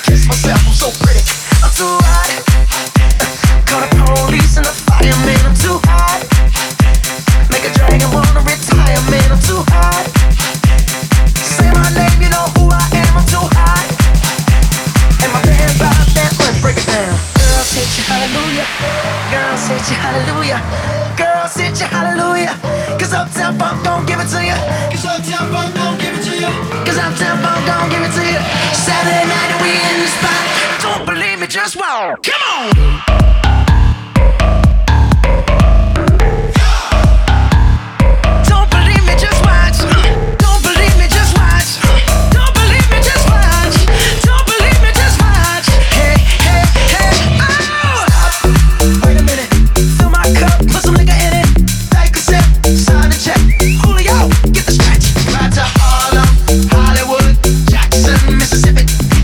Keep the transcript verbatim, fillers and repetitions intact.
kiss myself, I'm so pretty. I'm too hot. Call the police and the fireman, I'm too hot. Make a dragon wanna retire, man, I'm too hot. Say my name, you know who I am, I'm too hot. And my band vibe, that let's break it down. Girls hit you hallelujah. Girls hit you hallelujah. Girls hit you hallelujah. Cause Uptown Funk don't give it to you. Cause Uptown Funk don't give it to you. Cause Uptown Funk don't give it to you. Saturday night and we in the spot. Don't believe me, just walk. Come on. Mississippi.